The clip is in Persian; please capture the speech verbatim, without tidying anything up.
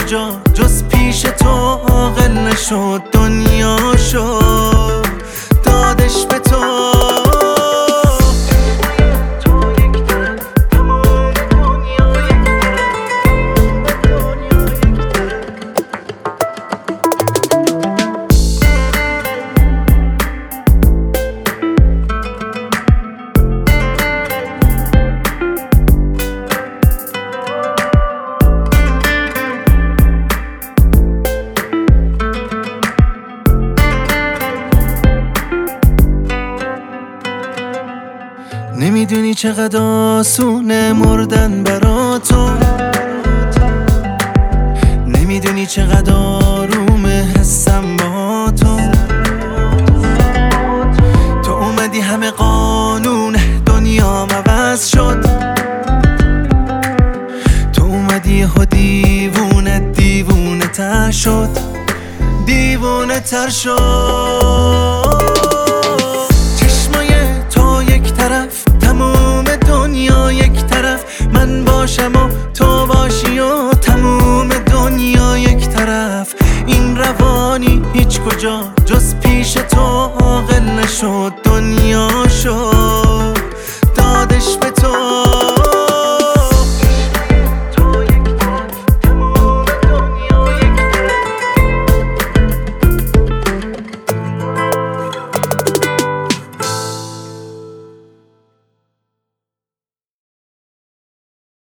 کجا جز پیش تو عاقل نشد، دنیا شد دادش به تو. نمیدونی چقدر آسونه مردن برا تو، نمیدونی چقدر آرومه حسم با تو. تو اومدی همه قانون دنیا عوض شد، تو اومدی یهو دیوونه دیوونه تر شد، دیوونه تر شد. چشمای تو یک طرف، تموم دنیا یک طرف، من باشم و تو باشی و تموم دنیا یک طرف. این روانی هیچ کجا جز پیش تو عاقل نشد، دنیا شد دادش به تو.